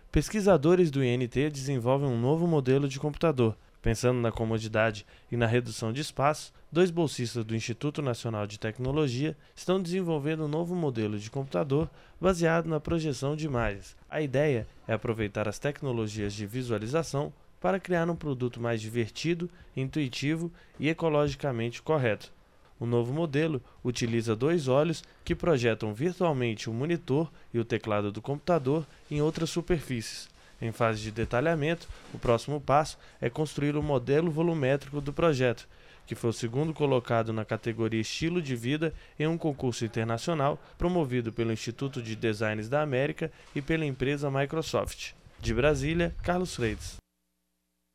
Pesquisadores do INT desenvolvem um novo modelo de computador. Pensando na comodidade e na redução de espaço, 2 bolsistas do Instituto Nacional de Tecnologia estão desenvolvendo um novo modelo de computador baseado na projeção de imagens. A ideia é aproveitar as tecnologias de visualização para criar um produto mais divertido, intuitivo e ecologicamente correto. O novo modelo utiliza 2 olhos que projetam virtualmente o monitor e o teclado do computador em outras superfícies. Em fase de detalhamento, o próximo passo é construir o modelo volumétrico do projeto, que foi o segundo colocado na categoria Estilo de Vida em um concurso internacional promovido pelo Instituto de Design da América e pela empresa Microsoft. De Brasília, Carlos Freitas.